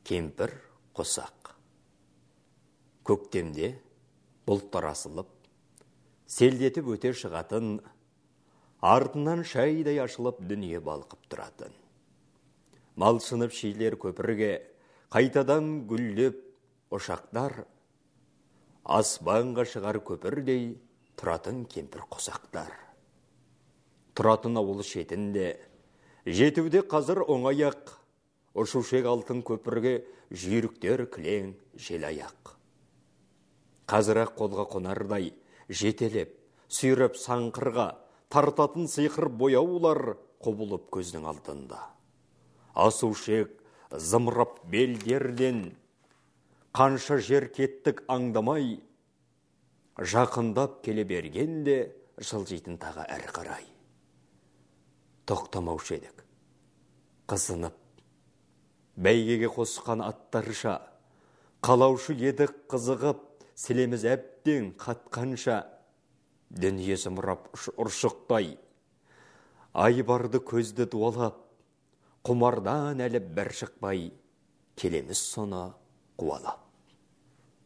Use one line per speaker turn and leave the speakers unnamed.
кемпір қосақ. Көктемде бұлттар асылып, селдетіп өте шығатын, артынан шайдай ашылып дүние балқып тұратын. Малшынып шейлер көпірге, қайтадан гүлдеп ошақтар, аспанға шығар көпірдей тұратын кемпір қосақтар. Тұратын ауыл шетінде, жетуде қазір оңаяқ, ұшушек алтын көпірге жүйріктер кілең желаяқ. Қазірақ қолға қонардай, жетелеп, сүйреп саңқырға, тартатын сиқыр бояулар құбылып көздің алдында. Асушек зымырап белдерден, қанша жер кеттік аңдамай, жақындап келе бергенде жылжитын тағы әрі қарай. Тоқтамаушы едік, қызынып, бәйгеге қосқан аттарша, қалаушы едік қызығып, сілеміз әбден қатқанша, дүние зымырап ұршықтай, айбарды көзді дуалап, құмардан әлі бір шықпай, келеміз соны қуалап.